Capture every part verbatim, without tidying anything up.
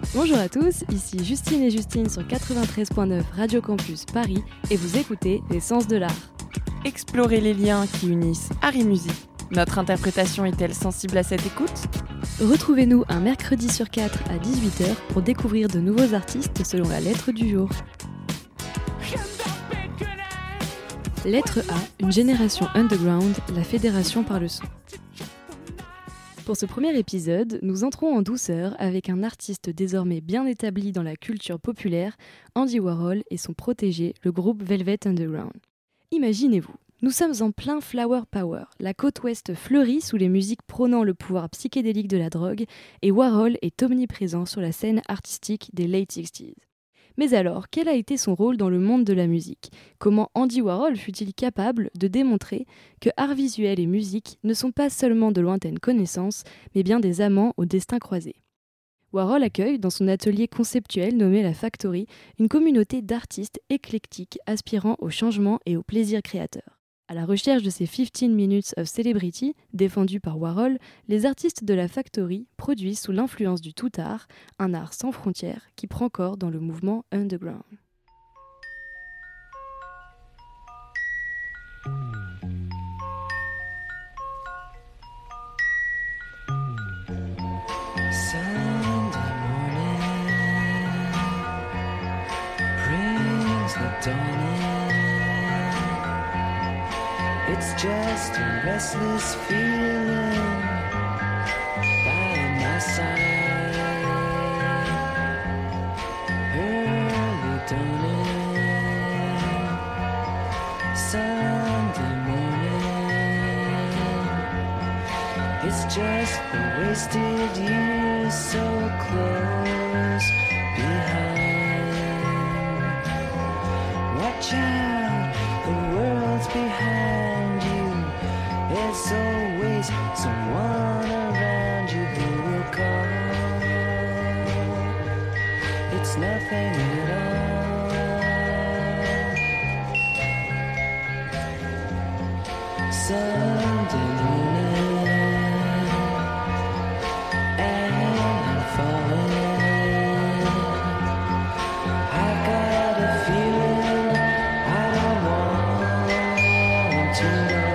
Bonjour à tous, ici Justine et Justine sur quatre-vingt-treize point neuf Radio Campus Paris et vous écoutez L'essence de l'art. Explorez les liens qui unissent art et musique. Notre interprétation est-elle sensible à cette écoute ? Retrouvez-nous un mercredi sur quatre à dix-huit heures pour découvrir de nouveaux artistes selon la lettre du jour. Lettre A, une génération underground, la fédération par le son. Pour ce premier épisode, nous entrons en douceur avec un artiste désormais bien établi dans la culture populaire, Andy Warhol et son protégé, le groupe Velvet Underground. Imaginez-vous, nous sommes en plein Flower Power, la côte ouest fleurie sous les musiques prônant le pouvoir psychédélique de la drogue, et Warhol est omniprésent sur la scène artistique des late sixties. Mais alors, quel a été son rôle dans le monde de la musique ? Comment Andy Warhol fut-il capable de démontrer que art visuel et musique ne sont pas seulement de lointaines connaissances, mais bien des amants au destin croisé ? Warhol accueille, dans son atelier conceptuel nommé la Factory, une communauté d'artistes éclectiques aspirant au changement et au plaisir créateur. À la recherche de ces quinze minutes of celebrity, défendus par Warhol, les artistes de la Factory produisent sous l'influence du tout art, un art sans frontières qui prend corps dans le mouvement underground. Sunday morning brings the dawn in. It's just a restless feeling by my side. Early dawning, Sunday morning. It's just the wasted years so close behind. Watch out, the world's behind. There's always someone around you who will call. It's nothing at all. Sunday morning, and I'm falling. I got a feeling I don't want to know.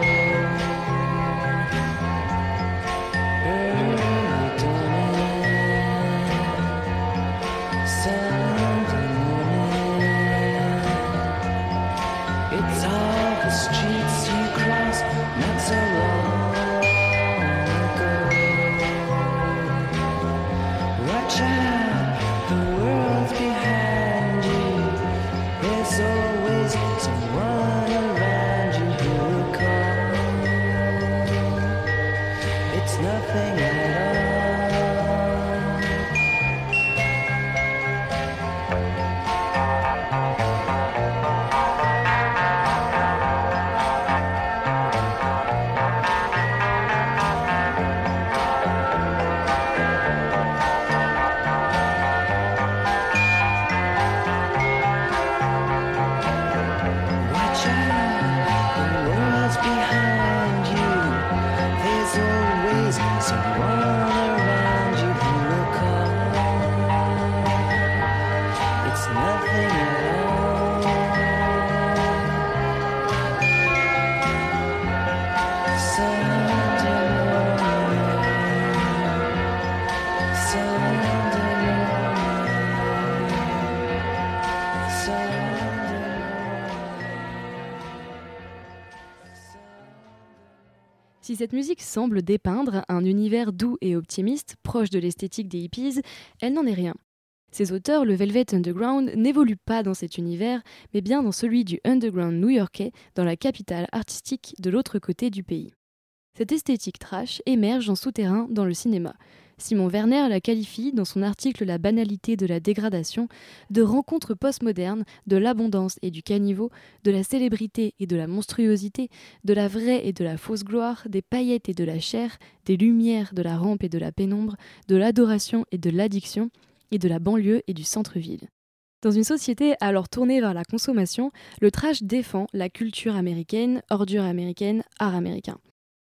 Si cette musique semble dépeindre un univers doux et optimiste, proche de l'esthétique des hippies, elle n'en est rien. Ces auteurs, le Velvet Underground, n'évoluent pas dans cet univers, mais bien dans celui du underground new-yorkais, dans la capitale artistique de l'autre côté du pays. Cette esthétique trash émerge en souterrain dans le cinéma. Simon Werner la qualifie, dans son article La banalité de la dégradation, de rencontre postmoderne, de l'abondance et du caniveau, de la célébrité et de la monstruosité, de la vraie et de la fausse gloire, des paillettes et de la chair, des lumières, de la rampe et de la pénombre, de l'adoration et de l'addiction, et de la banlieue et du centre-ville. Dans une société alors tournée vers la consommation, le trash défend la culture américaine, ordure américaine, art américain.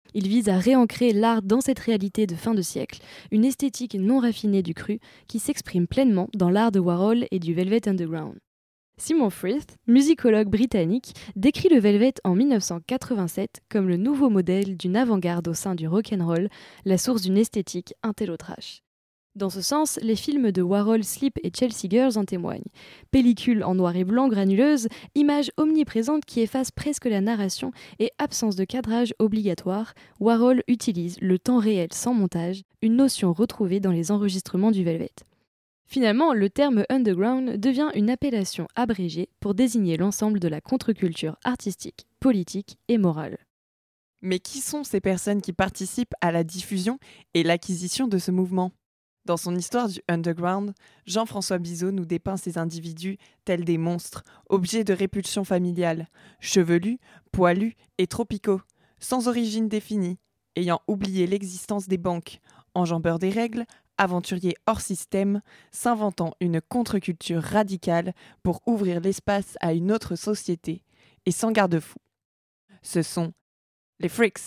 Il vise à réancrer l'art dans cette réalité de fin de siècle, une esthétique non raffinée du cru qui s'exprime pleinement dans l'art de Warhol et du Velvet Underground. Simon Frith, musicologue britannique, décrit le Velvet en dix-neuf cent quatre-vingt-sept comme le nouveau modèle d'une avant-garde au sein du rock'n'roll, la source d'une esthétique intello-trash. Dans ce sens, les films de Warhol, Sleep et Chelsea Girls en témoignent. Pellicule en noir et blanc granuleuse, image omniprésente qui efface presque la narration et absence de cadrage obligatoire, Warhol utilise le temps réel sans montage, une notion retrouvée dans les enregistrements du Velvet. Finalement, le terme underground devient une appellation abrégée pour désigner l'ensemble de la contre-culture artistique, politique et morale. Mais qui sont ces personnes qui participent à la diffusion et l'acquisition de ce mouvement ? Dans son histoire du underground, Jean-François Bizot nous dépeint ces individus tels des monstres, objets de répulsion familiale, chevelus, poilus et tropicaux, sans origine définie, ayant oublié l'existence des banques, enjambeurs des règles, aventuriers hors système, s'inventant une contre-culture radicale pour ouvrir l'espace à une autre société, et sans garde-fou. Ce sont les Freaks.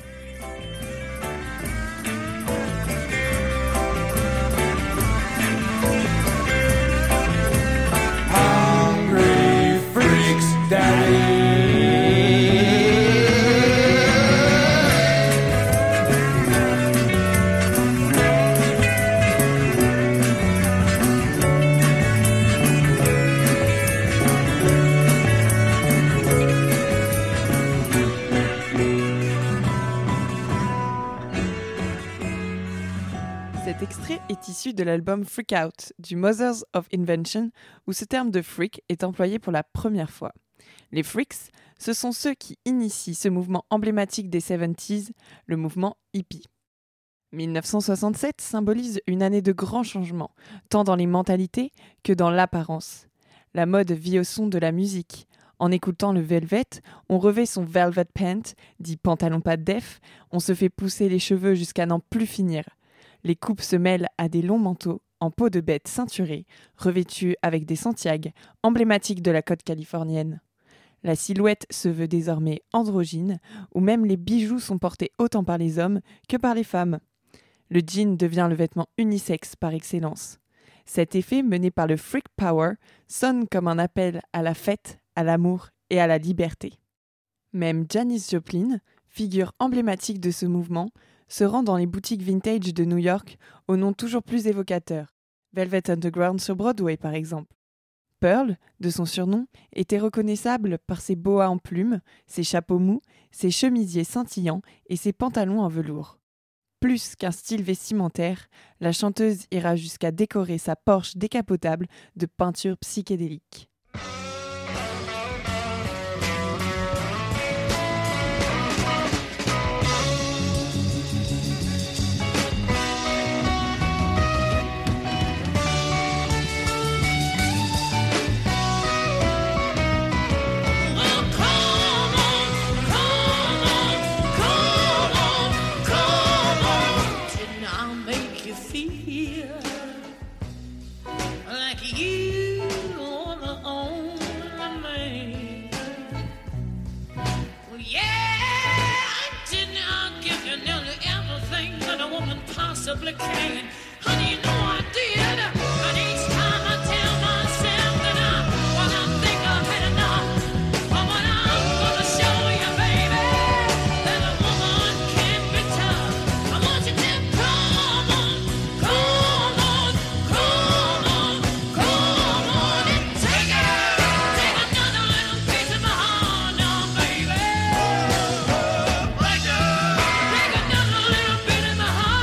Hungry freaks, daddy. Cet extrait est issu de l'album Freak Out du Mothers of Invention, où ce terme de freak est employé pour la première fois. Les freaks, ce sont ceux qui initient ce mouvement emblématique des soixante-dix, le mouvement hippie. dix-neuf cent soixante-sept symbolise une année de grands changements, tant dans les mentalités que dans l'apparence. La mode vit au son de la musique. En écoutant le Velvet, on revêt son velvet pant, dit pantalon pas def, on se fait pousser les cheveux jusqu'à n'en plus finir. Les coupes se mêlent à des longs manteaux en peau de bête ceinturés, revêtus avec des Santiago, emblématiques de la côte californienne. La silhouette se veut désormais androgyne, où même les bijoux sont portés autant par les hommes que par les femmes. Le jean devient le vêtement unisexe par excellence. Cet effet, mené par le freak power, sonne comme un appel à la fête, à l'amour et à la liberté. Même Janis Joplin, figure emblématique de ce mouvement, se rend dans les boutiques vintage de New York au nom toujours plus évocateur. Velvet Underground sur Broadway par exemple. Pearl, de son surnom, était reconnaissable par ses boas en plumes, ses chapeaux mous, ses chemisiers scintillants et ses pantalons en velours. Plus qu'un style vestimentaire, la chanteuse ira jusqu'à décorer sa Porsche décapotable de peintures psychédéliques. Possibly can. Honey, you know I did. And each time I tell myself that I, well, I think I've had enough. But what I'm gonna show you, baby, that a woman can be tough. I want you to come on, come on, come on, come on and take it. Take another little piece of my heart now, baby. Take another little bit of my heart.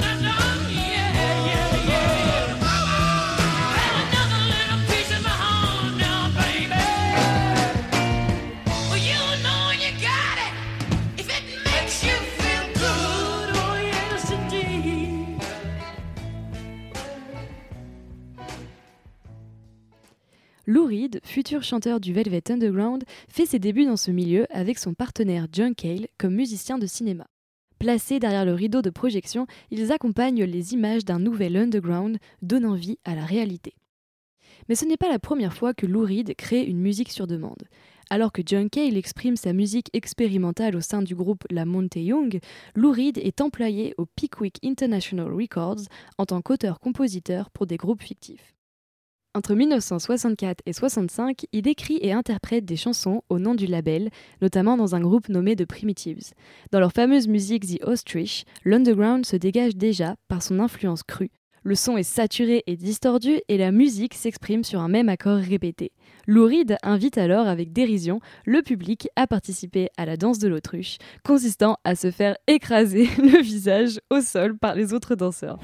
Lou Reed, futur chanteur du Velvet Underground, fait ses débuts dans ce milieu avec son partenaire John Cale comme musicien de cinéma. Placés derrière le rideau de projection, ils accompagnent les images d'un nouvel underground, donnant vie à la réalité. Mais ce n'est pas la première fois que Lou Reed crée une musique sur demande. Alors que John Cale exprime sa musique expérimentale au sein du groupe La Monte Young, Lou Reed est employé au Pickwick International Records en tant qu'auteur-compositeur pour des groupes fictifs. Entre mille neuf cent soixante-quatre et soixante-cinq, il écrit et interprète des chansons au nom du label, notamment dans un groupe nommé The Primitives. Dans leur fameuse musique The Ostrich, l'underground se dégage déjà par son influence crue. Le son est saturé et distordu et la musique s'exprime sur un même accord répété. Lou Reed invite alors avec dérision le public à participer à la danse de l'autruche, consistant à se faire écraser le visage au sol par les autres danseurs.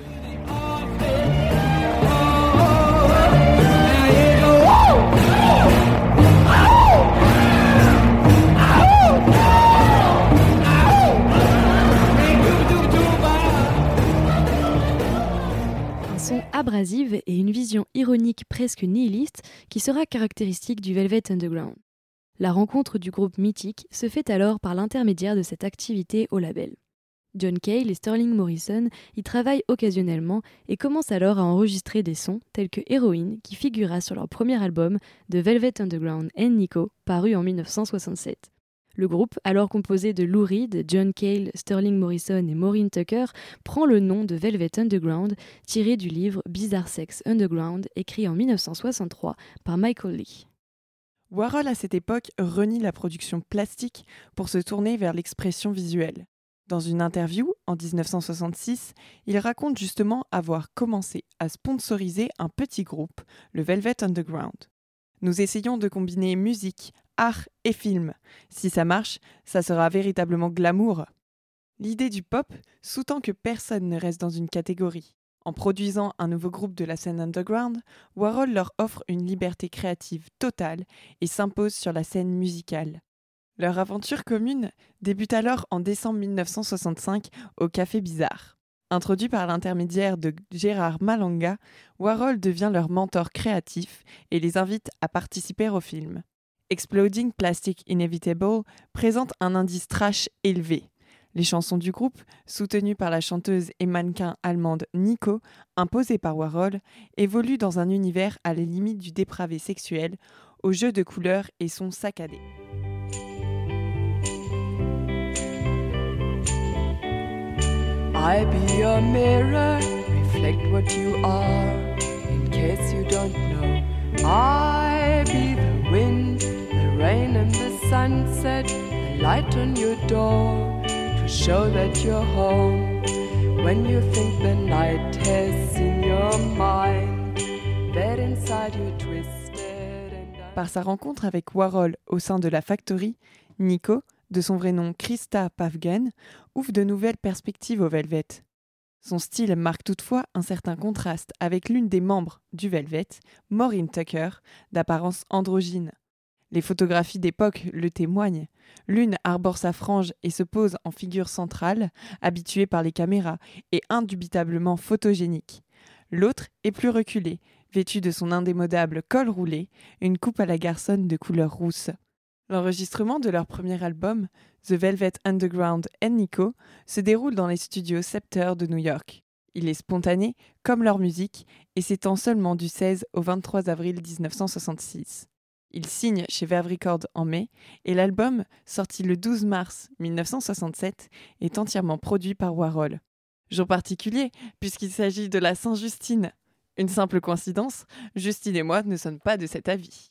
Abrasive et une vision ironique presque nihiliste qui sera caractéristique du Velvet Underground. La rencontre du groupe mythique se fait alors par l'intermédiaire de cette activité au label. John Cale et Sterling Morrison y travaillent occasionnellement et commencent alors à enregistrer des sons tels que Heroin qui figura sur leur premier album The Velvet Underground and Nico paru en mille neuf cent soixante-sept. Le groupe, alors composé de Lou Reed, John Cale, Sterling Morrison et Maureen Tucker, prend le nom de Velvet Underground, tiré du livre Bizarre Sex Underground, écrit en mille neuf cent soixante-trois par Michael Lee. Warhol, à cette époque, renie la production plastique pour se tourner vers l'expression visuelle. Dans une interview, en dix-neuf cent soixante-six, il raconte justement avoir commencé à sponsoriser un petit groupe, le Velvet Underground. Nous essayons de combiner musique, art et film. Si ça marche, ça sera véritablement glamour. L'idée du pop sous-tend que personne ne reste dans une catégorie. En produisant un nouveau groupe de la scène underground, Warhol leur offre une liberté créative totale et s'impose sur la scène musicale. Leur aventure commune débute alors en décembre mille neuf cent soixante-cinq au Café Bizarre. Introduit par l'intermédiaire de Gérard Malanga, Warhol devient leur mentor créatif et les invite à participer au film. Exploding Plastic Inevitable présente un indice trash élevé. Les chansons du groupe, soutenues par la chanteuse et mannequin allemande Nico, imposée par Warhol, évoluent dans un univers à la limite du dépravé sexuel, aux jeux de couleurs et sons saccadés. I be your mirror, reflect what you are, in case you don't know. I be the wind, the rain and the sunset, the light on your door, to show that you're home. When you think the night has in your mind, that inside you're twisted and Par sa rencontre avec Warhol au sein de la Factory, Nico, de son vrai nom Krista Pavgen, ouvre de nouvelles perspectives au Velvet. Son style marque toutefois un certain contraste avec l'une des membres du Velvet, Maureen Tucker, d'apparence androgyne. Les photographies d'époque le témoignent. L'une arbore sa frange et se pose en figure centrale, habituée par les caméras et indubitablement photogénique. L'autre est plus reculée, vêtue de son indémodable col roulé, une coupe à la garçonne de couleur rousse. L'enregistrement de leur premier album, The Velvet Underground and Nico, se déroule dans les studios Scepter de New York. Il est spontané, comme leur musique, et s'étend seulement du seize au vingt-trois avril dix-neuf cent soixante-six. Ils signent chez Verve Records en mai, et l'album, sorti le douze mars mille neuf cent soixante-sept, est entièrement produit par Warhol. Jour particulier, puisqu'il s'agit de la Saint-Justine. Une simple coïncidence, Justine et moi ne sommes pas de cet avis.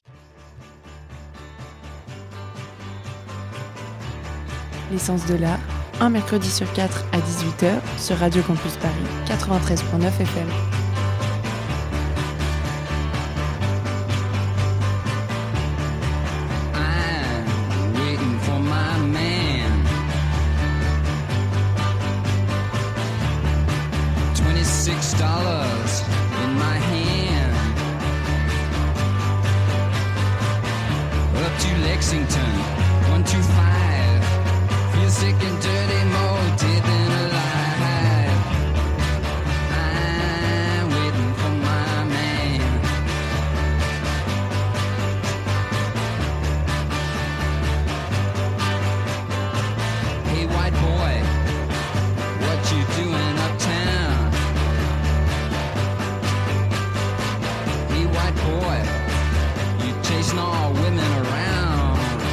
L'essence de l'art, un mercredi sur quatre à dix-huit heures sur Radio Campus Paris quatre-vingt-treize virgule neuf F M. I'm waiting for my man. twenty-six dollars in my hand. Up to Lexington, one two five. Feel sick and dirty, more dead than alive. I'm waiting for my man. Hey white boy, what you doing uptown? Hey white boy, you chasing all women around.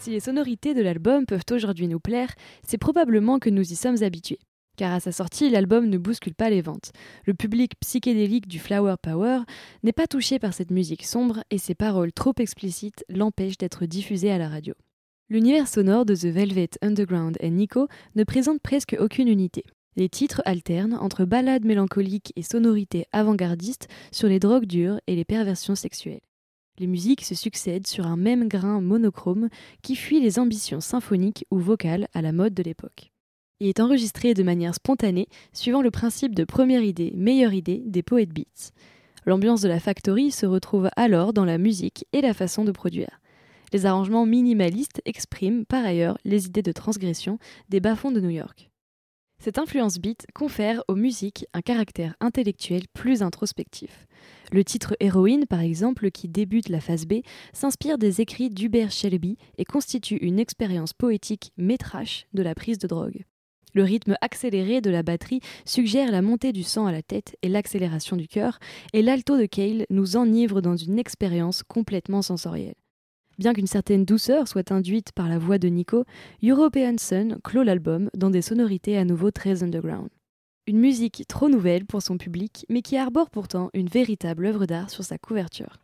Si les sonorités de l'album peuvent aujourd'hui nous plaire, c'est probablement que nous y sommes habitués. Car à sa sortie, l'album ne bouscule pas les ventes. Le public psychédélique du Flower Power n'est pas touché par cette musique sombre et ses paroles trop explicites l'empêchent d'être diffusées à la radio. L'univers sonore de The Velvet Underground et Nico ne présente presque aucune unité. Les titres alternent entre ballades mélancoliques et sonorités avant-gardistes sur les drogues dures et les perversions sexuelles. Les musiques se succèdent sur un même grain monochrome qui fuit les ambitions symphoniques ou vocales à la mode de l'époque. Il est enregistré de manière spontanée, suivant le principe de première idée, meilleure idée des poet beats. L'ambiance de la factory se retrouve alors dans la musique et la façon de produire. Les arrangements minimalistes expriment par ailleurs les idées de transgression des bas-fonds de New York. Cette influence beat confère aux musiques un caractère intellectuel plus introspectif. Le titre Héroïne, par exemple, qui débute la phase B, s'inspire des écrits d'Hubert Shelby et constitue une expérience poétique mais trash de la prise de drogue. Le rythme accéléré de la batterie suggère la montée du sang à la tête et l'accélération du cœur, et l'alto de Cale nous enivre dans une expérience complètement sensorielle. Bien qu'une certaine douceur soit induite par la voix de Nico, European Sun clôt l'album dans des sonorités à nouveau très underground. Une musique trop nouvelle pour son public, mais qui arbore pourtant une véritable œuvre d'art sur sa couverture.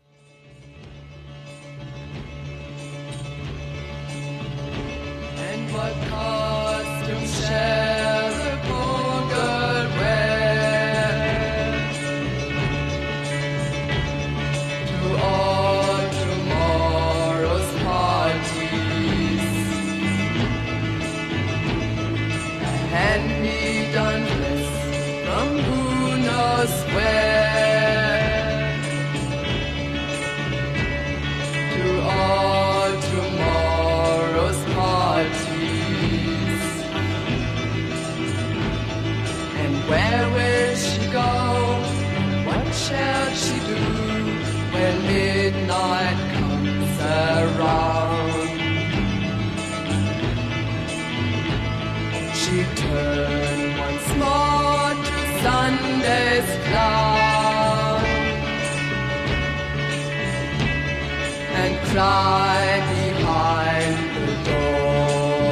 And what costume shall the poor girl wear to all tomorrow's parties? A hand-me-down dress from who knows where to all tomorrow's parties. Where will she go? What shall she do when midnight comes around? She turned once more to Sunday's clown and cried behind the door.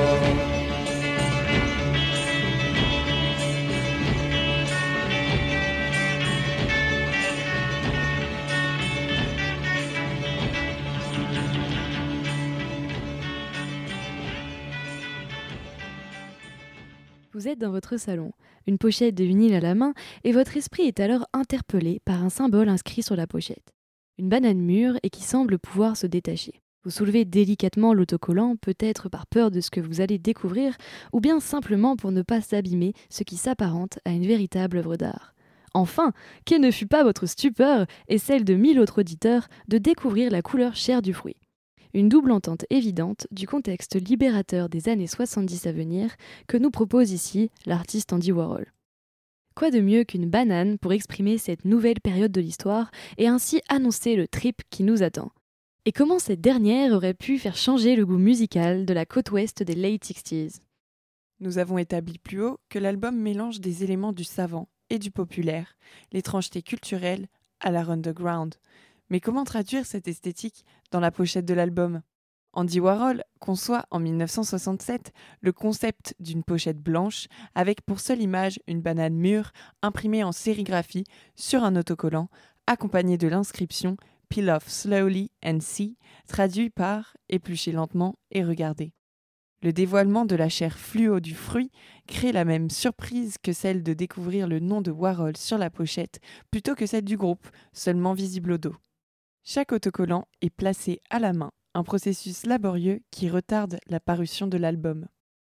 Vous êtes dans votre salon, une pochette de vinyle à la main, et votre esprit est alors interpellé par un symbole inscrit sur la pochette. Une banane mûre et qui semble pouvoir se détacher. Vous soulevez délicatement l'autocollant, peut-être par peur de ce que vous allez découvrir, ou bien simplement pour ne pas s'abîmer, ce qui s'apparente à une véritable œuvre d'art. Enfin, quelle ne fut pas votre stupeur, et celle de mille autres auditeurs, de découvrir la couleur chair du fruit. Une double entente évidente du contexte libérateur des années soixante-dix à venir que nous propose ici l'artiste Andy Warhol. Quoi de mieux qu'une banane pour exprimer cette nouvelle période de l'histoire et ainsi annoncer le trip qui nous attend? Et comment cette dernière aurait pu faire changer le goût musical de la côte ouest des late sixties? Nous avons établi plus haut que l'album mélange des éléments du savant et du populaire, l'étrangeté culturelle à l'art underground. Mais comment traduire cette esthétique dans la pochette de l'album? Andy Warhol conçoit en dix-neuf cent soixante-sept le concept d'une pochette blanche avec pour seule image une banane mûre imprimée en sérigraphie sur un autocollant accompagnée de l'inscription « Peel off slowly and see » traduit par « éplucher lentement et regarder ». Le dévoilement de la chair fluo du fruit crée la même surprise que celle de découvrir le nom de Warhol sur la pochette plutôt que celle du groupe, seulement visible au dos. Chaque autocollant est placé à la main, un processus laborieux qui retarde la parution de l'album.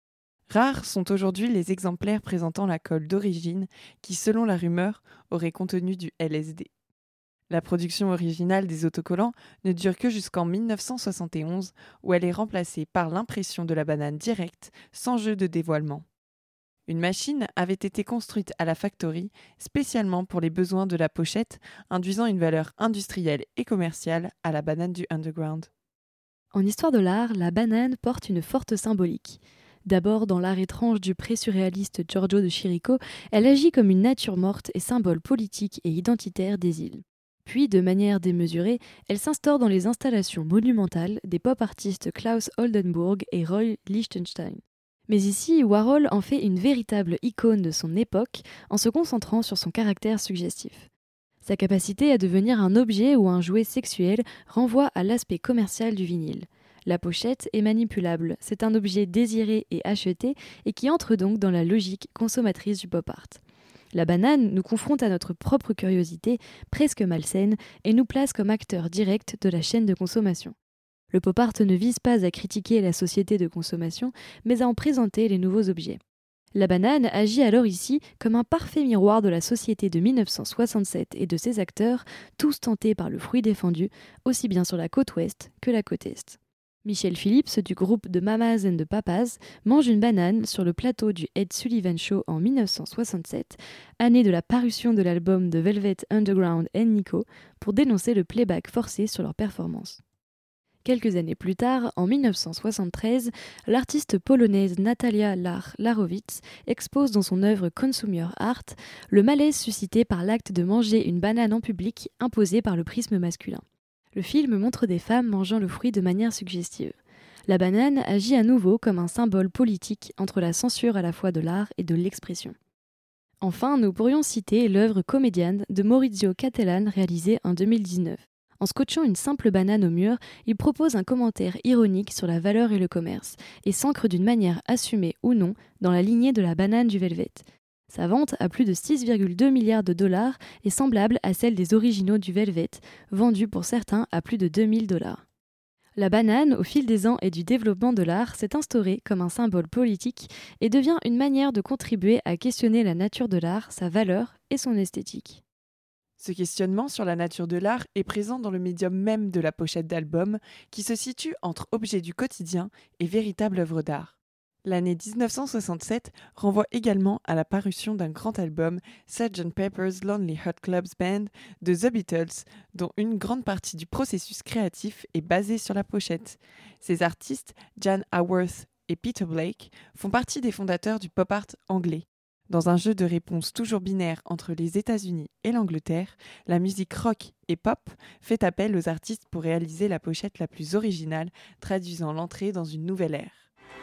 Rares sont aujourd'hui les exemplaires présentant la colle d'origine qui, selon la rumeur, aurait contenu du L S D. La production originale des autocollants ne dure que jusqu'en dix-neuf cent soixante et onze, où elle est remplacée par l'impression de la banane directe, sans jeu de dévoilement. Une machine avait été construite à la factory spécialement pour les besoins de la pochette, induisant une valeur industrielle et commerciale à la banane du underground. En histoire de l'art, la banane porte une forte symbolique. D'abord, dans l'art étrange du pré-surréaliste Giorgio de Chirico, elle agit comme une nature morte et symbole politique et identitaire des îles. Puis, de manière démesurée, elle s'instaure dans les installations monumentales des pop-artistes Klaus Oldenburg et Roy Lichtenstein. Mais ici, Warhol en fait une véritable icône de son époque en se concentrant sur son caractère suggestif. Sa capacité à devenir un objet ou un jouet sexuel renvoie à l'aspect commercial du vinyle. La pochette est manipulable, c'est un objet désiré et acheté et qui entre donc dans la logique consommatrice du pop art. La banane nous confronte à notre propre curiosité, presque malsaine, et nous place comme acteur direct de la chaîne de consommation. Le pop art ne vise pas à critiquer la société de consommation, mais à en présenter les nouveaux objets. La banane agit alors ici comme un parfait miroir de la société de mille neuf cent soixante-sept et de ses acteurs, tous tentés par le fruit défendu, aussi bien sur la côte ouest que la côte est. Michelle Phillips du groupe The Mamas and the Papas mange une banane sur le plateau du Ed Sullivan Show en mille neuf cent soixante-sept, année de la parution de l'album de Velvet Underground and Nico, pour dénoncer le playback forcé sur leur performance. Quelques années plus tard, en mille neuf cent soixante-treize, l'artiste polonaise Natalia Lach-Larowicz expose dans son œuvre Consumer Art le malaise suscité par l'acte de manger une banane en public imposé par le prisme masculin. Le film montre des femmes mangeant le fruit de manière suggestive. La banane agit à nouveau comme un symbole politique entre la censure à la fois de l'art et de l'expression. Enfin, nous pourrions citer l'œuvre Comédienne de Maurizio Cattelan réalisée en deux mille dix-neuf. En scotchant une simple banane au mur, il propose un commentaire ironique sur la valeur et le commerce, et s'ancre d'une manière assumée ou non dans la lignée de la banane du Velvet. Sa vente à plus de six virgule deux milliards de dollars est semblable à celle des originaux du Velvet, vendus pour certains à plus de deux mille dollars. La banane, au fil des ans et du développement de l'art, s'est instaurée comme un symbole politique et devient une manière de contribuer à questionner la nature de l'art, sa valeur et son esthétique. Ce questionnement sur la nature de l'art est présent dans le médium même de la pochette d'album, qui se situe entre objet du quotidien et véritable œuvre d'art. L'année dix-neuf cent soixante-sept renvoie également à la parution d'un grand album, sergeant Pepper's Lonely Hearts Club Band de The Beatles, dont une grande partie du processus créatif est basée sur la pochette. Ces artistes, Jan Haworth et Peter Blake, font partie des fondateurs du pop art anglais. Dans un jeu de réponses toujours binaire entre les États-Unis et l'Angleterre, la musique rock et pop fait appel aux artistes pour réaliser la pochette la plus originale, traduisant l'entrée dans une nouvelle ère.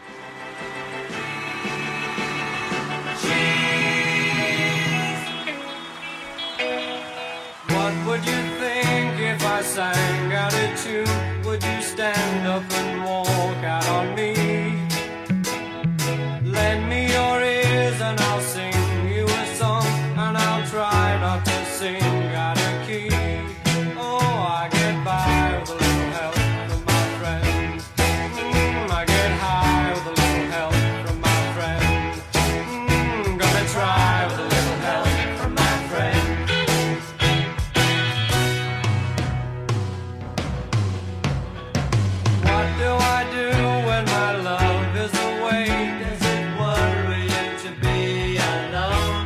What would you think if I sang out a tune? Would you stand up and walk out on me? Lend me your ears and I'll sing you a song, and I'll try not to sing out of key. Oh, I get by with a little help from my friends. Mm, I get high with a little help from my friends. Mm, gonna try with a little help from my friends. What do I do when my love is away? Does it worry you to be alone?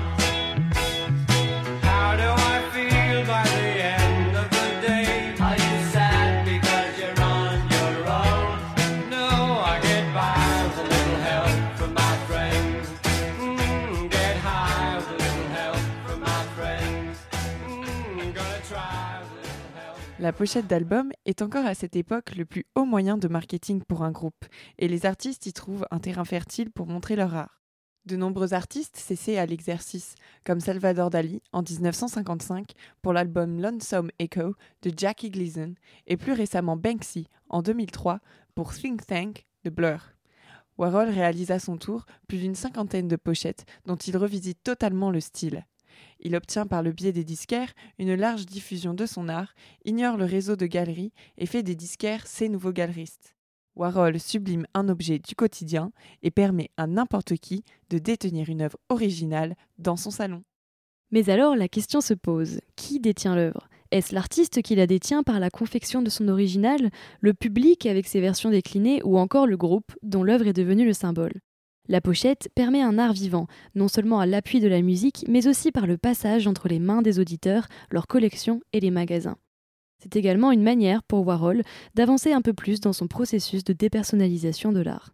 How do I feel by the end of the day? Are you sad because you're on your own? No, I get by with a little help from my friends. Mm, get high with a little help from my friends. Mm, gonna try with a little help. La pochette d'album est encore à cette époque le plus haut moyen de marketing pour un groupe, et les artistes y trouvent un terrain fertile pour montrer leur art. De nombreux artistes s'essaient à l'exercice, comme Salvador Dali en dix-neuf cent cinquante-cinq pour l'album Lonesome Echo de Jackie Gleason, et plus récemment Banksy en deux mille trois pour Think Tank de Blur. Warhol réalise à son tour plus d'une cinquantaine de pochettes dont il revisite totalement le style. Il obtient par le biais des disquaires une large diffusion de son art, ignore le réseau de galeries et fait des disquaires ses nouveaux galeristes. Warhol sublime un objet du quotidien et permet à n'importe qui de détenir une œuvre originale dans son salon. Mais alors la question se pose, qui détient l'œuvre ? Est-ce l'artiste qui la détient par la confection de son original, le public avec ses versions déclinées ou encore le groupe dont l'œuvre est devenue le symbole ? La pochette permet un art vivant, non seulement à l'appui de la musique, mais aussi par le passage entre les mains des auditeurs, leurs collections et les magasins. C'est également une manière pour Warhol d'avancer un peu plus dans son processus de dépersonnalisation de l'art.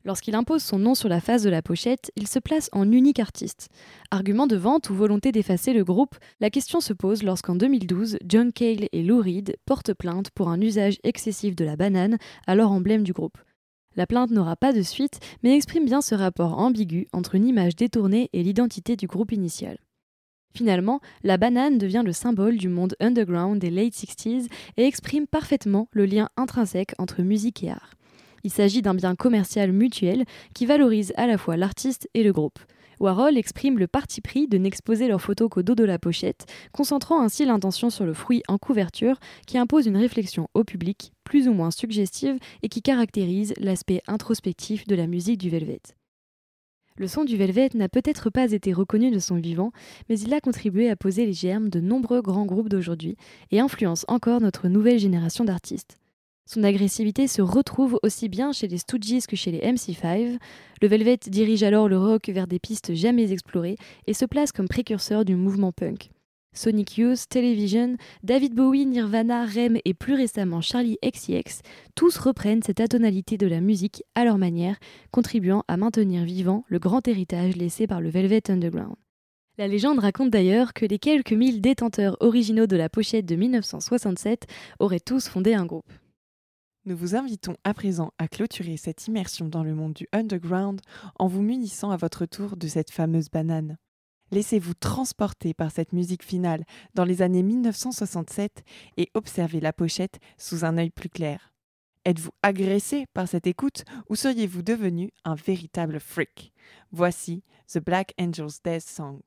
Lorsqu'il impose son nom sur la face de la pochette, il se place en unique artiste. Argument de vente ou volonté d'effacer le groupe, la question se pose lorsqu'en deux mille douze, John Cale et Lou Reed portent plainte pour un usage excessif de la banane, alors emblème du groupe. La plainte n'aura pas de suite, mais exprime bien ce rapport ambigu entre une image détournée et l'identité du groupe initial. Finalement, la banane devient le symbole du monde underground des late sixties et exprime parfaitement le lien intrinsèque entre musique et art. Il s'agit d'un bien commercial mutuel qui valorise à la fois l'artiste et le groupe. Warhol exprime le parti pris de n'exposer leurs photos qu'au dos de la pochette, concentrant ainsi l'intention sur le fruit en couverture qui impose une réflexion au public, plus ou moins suggestive et qui caractérise l'aspect introspectif de la musique du Velvet. Le son du Velvet n'a peut-être pas été reconnu de son vivant, mais il a contribué à poser les germes de nombreux grands groupes d'aujourd'hui et influence encore notre nouvelle génération d'artistes. Son agressivité se retrouve aussi bien chez les Stooges que chez les M C cinq. Le Velvet dirige alors le rock vers des pistes jamais explorées et se place comme précurseur du mouvement punk. Sonic Youth, Television, David Bowie, Nirvana, Rem et plus récemment Charli X C X, tous reprennent cette atonalité de la musique à leur manière, contribuant à maintenir vivant le grand héritage laissé par le Velvet Underground. La légende raconte d'ailleurs que les quelques mille détenteurs originaux de la pochette de dix-neuf cent soixante-sept auraient tous fondé un groupe. Nous vous invitons à présent à clôturer cette immersion dans le monde du underground en vous munissant à votre tour de cette fameuse banane. Laissez-vous transporter par cette musique finale dans les années dix-neuf cent soixante-sept et observez la pochette sous un œil plus clair. Êtes-vous agressé par cette écoute ou seriez-vous devenu un véritable freak ? Voici The Black Angels Death Song.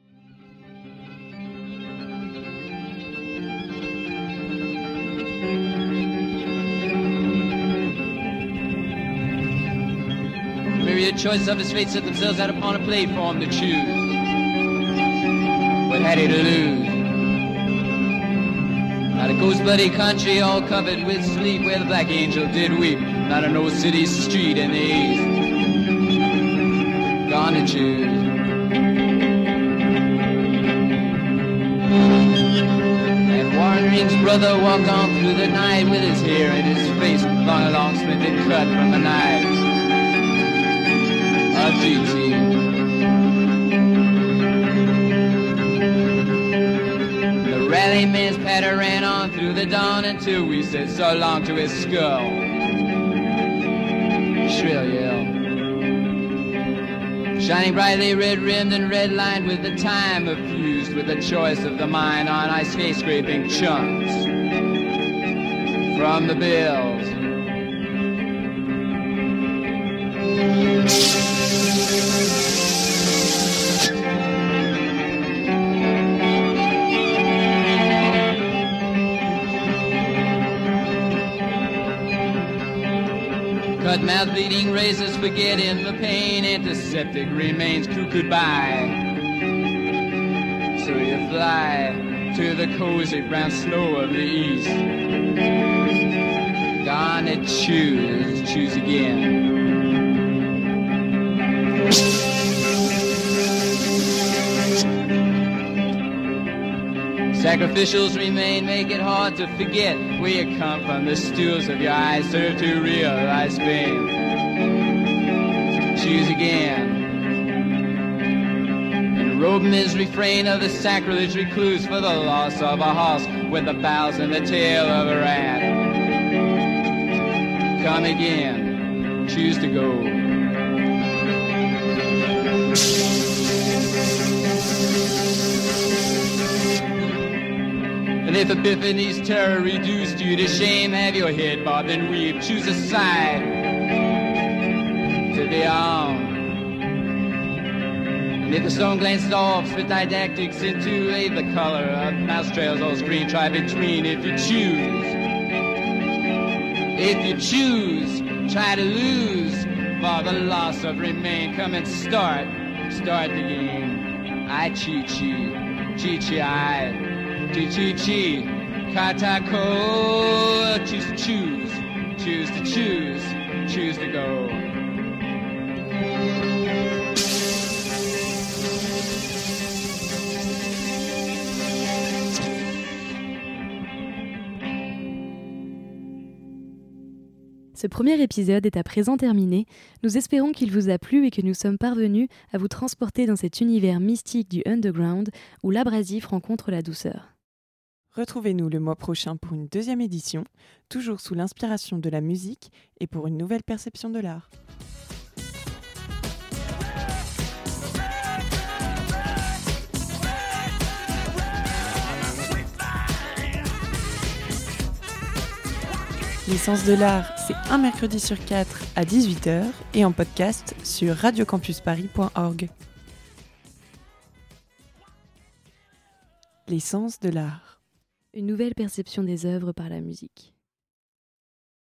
Myriad choices of his fate set themselves out upon a plate for him to choose. What had he to lose? Not a ghost bloody country all covered with sleep, where the black angel did weep. Not an old city street in the east. Gone to choose. And Warren Ring's brother walked on through the night with his hair in his face, long a long splinted cut from a knife. A G T. The rally man's patter ran on through the dawn until we said so long to his skull. Shrill yell. Shining brightly red-rimmed and red-lined with the time effused with the choice of the mind on ice skate-scraping chunks from the bills. Cut mouth bleeding razors, forgetting the pain, antiseptic remains, crew goodbye. So you fly to the cozy brown snow of the east. Gonna choose, choose again. Sacrificials remain, make it hard to forget where you come from. The stools of your eyes serve to realize pain. Choose again. And robing his refrain of the sacrilege recluse for the loss of a horse with the bowels and the tail of a rat. Come again. Choose to go. And if Epiphany's terror reduced you to shame, have your head bobbed and weave, choose a side to be on. And if the stone glanced off with didactics into a, the color of mouse trails on screen, try between if you choose. If you choose, try to lose, for the loss of remain. Come and start, start the game. I chi chi, chi chi I. Chi chi chi, katako, choose to choose, choose to choose, choose to go. Ce premier épisode est à présent terminé. Nous espérons qu'il vous a plu et que nous sommes parvenus à vous transporter dans cet univers mystique du underground où l'abrasif rencontre la douceur. Retrouvez-nous le mois prochain pour une deuxième édition, toujours sous l'inspiration de la musique et pour une nouvelle perception de l'art. L'essence de l'art, c'est un mercredi sur quatre à dix-huit heures et en podcast sur radio campus paris point org. L'essence de l'art. Une nouvelle perception des œuvres par la musique.